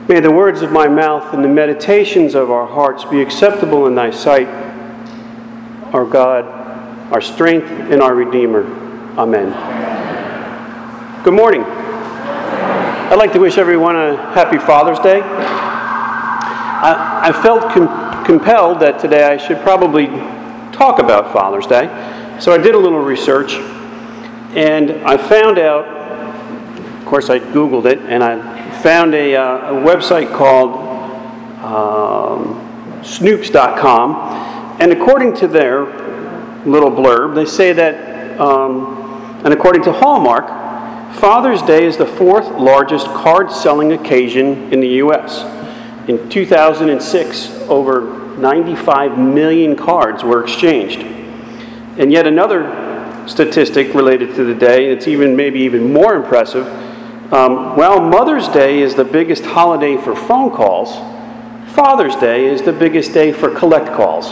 May the words of my mouth and the meditations of our hearts be acceptable in thy sight, our God, our strength, and our Redeemer. Amen. Good morning. I'd like to wish everyone a happy Father's Day. I felt compelled that today I should probably talk about Father's Day. So I did a little research, and I found out, of course I Googled it, and I found a website called Snoops.com, and according to their little blurb, they say that, and according to Hallmark, Father's Day is the fourth largest card-selling occasion in the U.S. In 2006, over 95 million cards were exchanged. And yet another statistic related to the day, it's maybe even more impressive, while Mother's Day is the biggest holiday for phone calls, Father's Day is the biggest day for collect calls.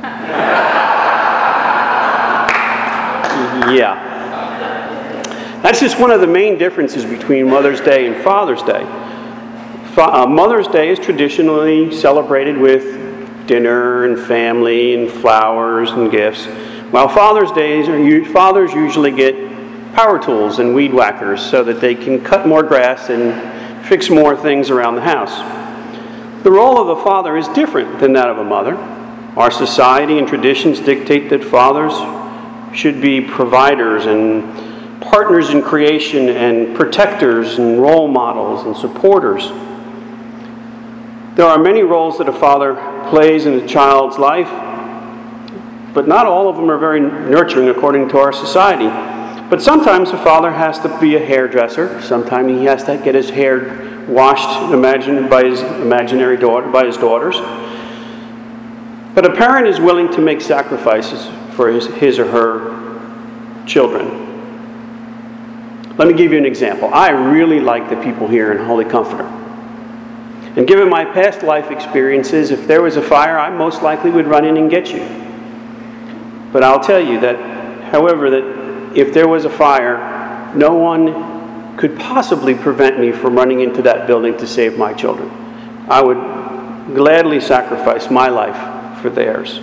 Yeah. That's just one of the main differences between Mother's Day and Father's Day. Mother's Day is traditionally celebrated with dinner and family and flowers and gifts, while fathers usually get power tools and weed whackers so that they can cut more grass and fix more things around the house. The role of a father is different than that of a mother. Our society and traditions dictate that fathers should be providers and partners in creation and protectors and role models and supporters. There are many roles that a father plays in a child's life, but not all of them are very nurturing according to our society. But sometimes a father has to be a hairdresser. Sometimes he has to get his hair washed, by his imaginary daughter, by his daughters. But a parent is willing to make sacrifices for his or her children. Let me give you an example. I really like the people here in Holy Comforter. And given my past life experiences, if there was a fire, I most likely would run in and get you. But I'll tell you that, however, that if there was a fire, no one could possibly prevent me from running into that building to save my children. I would gladly sacrifice my life for theirs.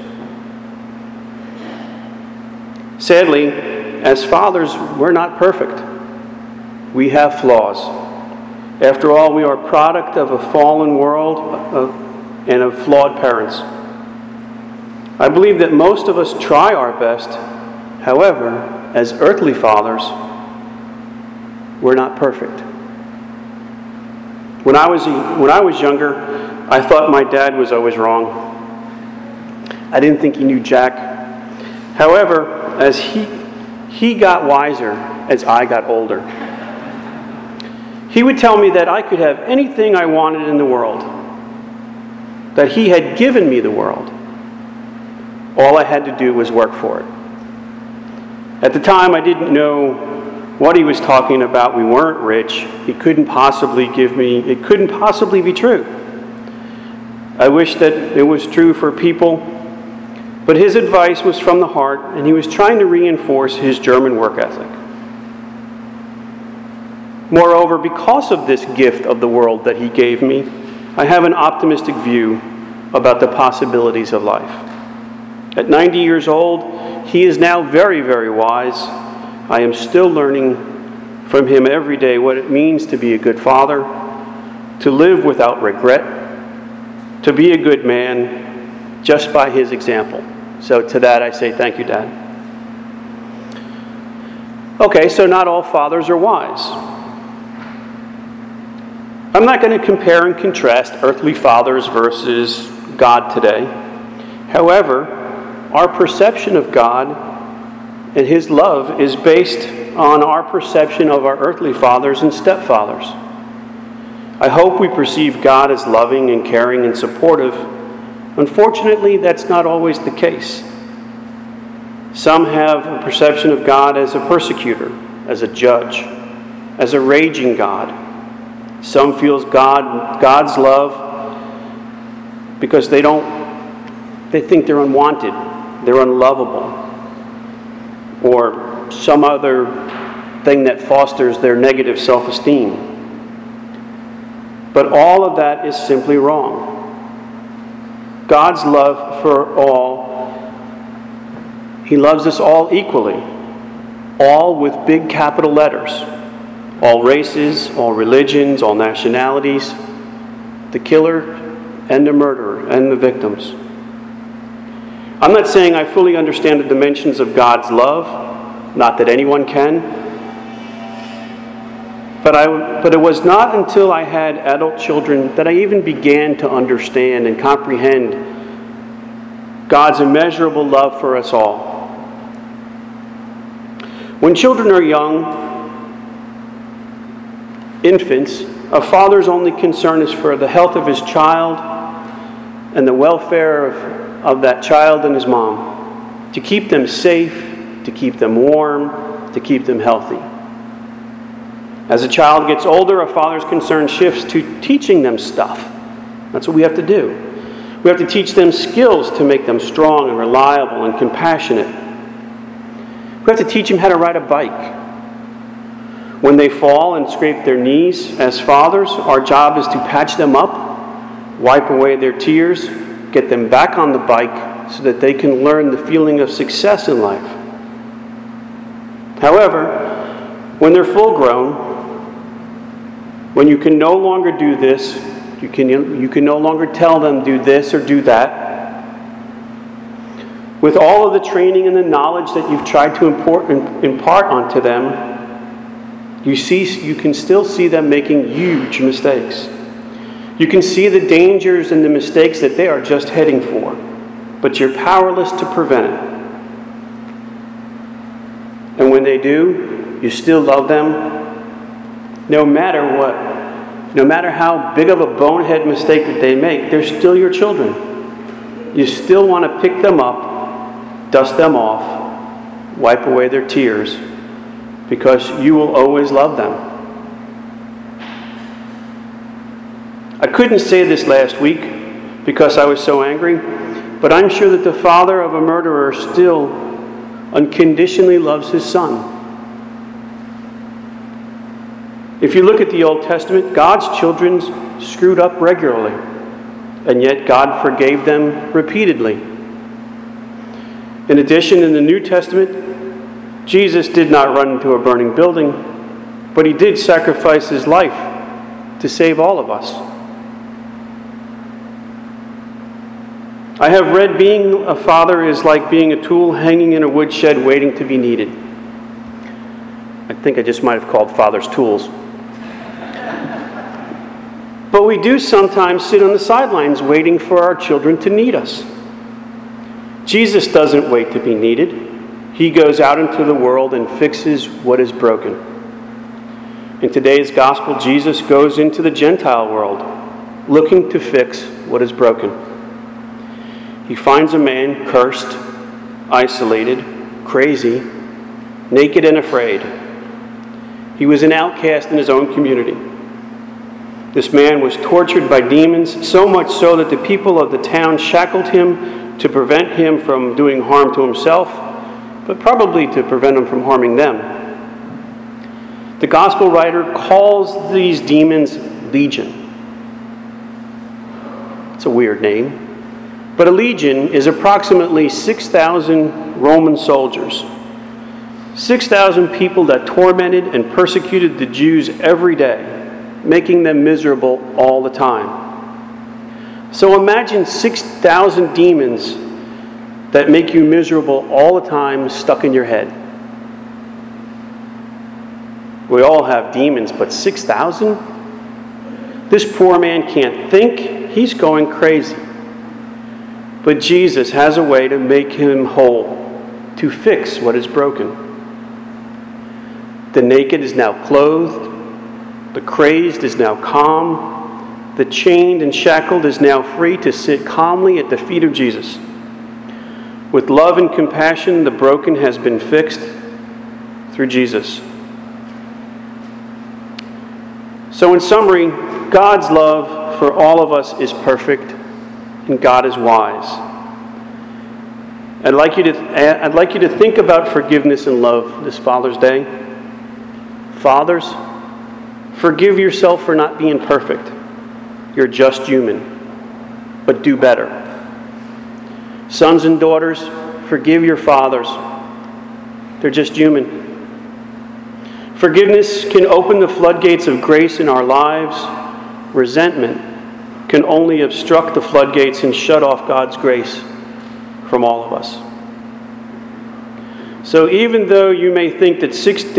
Sadly, as fathers, we're not perfect. We have flaws. After all, we are a product of a fallen world and of flawed parents. I believe that most of us try our best. However, as earthly fathers, we're not perfect. When I was younger, I thought my dad was always wrong. I didn't think he knew jack. However, as he got wiser as I got older, he would tell me that I could have anything I wanted in the world, that he had given me the world. All I had to do was work for it. At the time, I didn't know what he was talking about. We weren't rich. It couldn't possibly be true. I wish that it was true for people, but his advice was from the heart, and he was trying to reinforce his German work ethic. Moreover, because of this gift of the world that he gave me, I have an optimistic view about the possibilities of life. At 90 years old, he is now very, very wise. I am still learning from him every day what it means to be a good father, to live without regret, to be a good man just by his example. So to that I say thank you, Dad. Okay, so not all fathers are wise. I'm not going to compare and contrast earthly fathers versus God today. However, our perception of God and His love is based on our perception of our earthly fathers and stepfathers. I hope we perceive God as loving and caring and supportive. Unfortunately, that's not always the case. Some have a perception of God as a persecutor, as a judge, as a raging God. Some feels God's love because they think they're unwanted, they're unlovable, or some other thing that fosters their negative self-esteem. But all of that is simply wrong. God's love for all, He loves us all equally. All with big capital letters. All races, all religions, all nationalities. The killer and the murderer and the victims. I'm not saying I fully understand the dimensions of God's love. Not that anyone can. But it was not until I had adult children that I even began to understand and comprehend God's immeasurable love for us all. When children are young, infants, a father's only concern is for the health of his child and the welfare of that child and his mom, to keep them safe, to keep them warm, to keep them healthy. As a child gets older, a father's concern shifts to teaching them stuff. That's what we have to do. We have to teach them skills to make them strong and reliable and compassionate. We have to teach them how to ride a bike. When they fall and scrape their knees, as fathers, our job is to patch them up, wipe away their tears, get them back on the bike so that they can learn the feeling of success in life. However, when they're full grown, when you can no longer do this, you can no longer tell them do this or do that. With all of the training and the knowledge that you've tried to impart onto them, you can still see them making huge mistakes. You can see the dangers and the mistakes that they are just heading for, but you're powerless to prevent it. And when they do, you still love them. No matter what, no matter how big of a bonehead mistake that they make, they're still your children. You still want to pick them up, dust them off, wipe away their tears, because you will always love them. I couldn't say this last week because I was so angry, but I'm sure that the father of a murderer still unconditionally loves his son. If you look at the Old Testament, God's children screwed up regularly, and yet God forgave them repeatedly. In addition, in the New Testament, Jesus did not run into a burning building, but He did sacrifice His life to save all of us. I have read being a father is like being a tool hanging in a woodshed waiting to be needed. I think I just might have called fathers tools. But we do sometimes sit on the sidelines waiting for our children to need us. Jesus doesn't wait to be needed. He goes out into the world and fixes what is broken. In today's gospel, Jesus goes into the Gentile world looking to fix what is broken. He finds a man cursed, isolated, crazy, naked and afraid. He was an outcast in his own community. This man was tortured by demons, so much so that the people of the town shackled him to prevent him from doing harm to himself, but probably to prevent him from harming them. The gospel writer calls these demons legion. It's a weird name. But a legion is approximately 6,000 Roman soldiers. 6,000 people that tormented and persecuted the Jews every day, making them miserable all the time. So imagine 6,000 demons that make you miserable all the time stuck in your head. We all have demons, but 6,000? This poor man can't think. He's going crazy. But Jesus has a way to make him whole, to fix what is broken. The naked is now clothed. The crazed is now calm. The chained and shackled is now free to sit calmly at the feet of Jesus. With love and compassion, the broken has been fixed through Jesus. So in summary, God's love for all of us is perfect, and God is wise. I'd like you to think about forgiveness and love this Father's Day. Fathers, forgive yourself for not being perfect. You're just human, but do better. Sons and daughters, forgive your fathers. They're just human. Forgiveness can open the floodgates of grace in our lives. Resentment can only obstruct the floodgates and shut off God's grace from all of us. So even though you may think that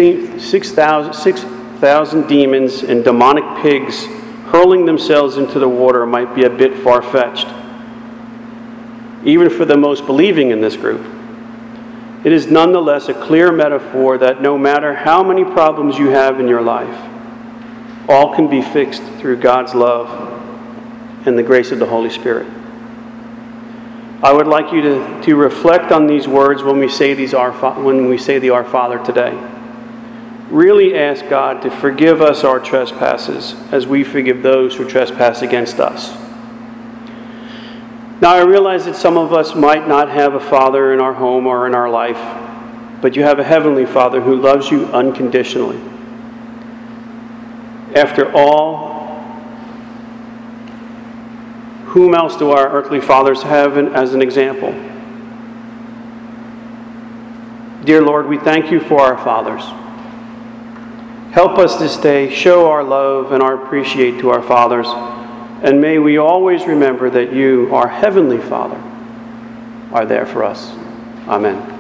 6,000 demons and demonic pigs hurling themselves into the water might be a bit far-fetched, even for the most believing in this group, it is nonetheless a clear metaphor that no matter how many problems you have in your life, all can be fixed through God's love and the grace of the Holy Spirit. I would like you to reflect on these words when we say the Our Father today. Really ask God to forgive us our trespasses as we forgive those who trespass against us. Now, I realize that some of us might not have a father in our home or in our life, but you have a heavenly Father who loves you unconditionally. After all, whom else do our earthly fathers have as an example? Dear Lord, we thank you for our fathers. Help us this day show our love and our appreciation to our fathers, and may we always remember that you, our Heavenly Father, are there for us. Amen.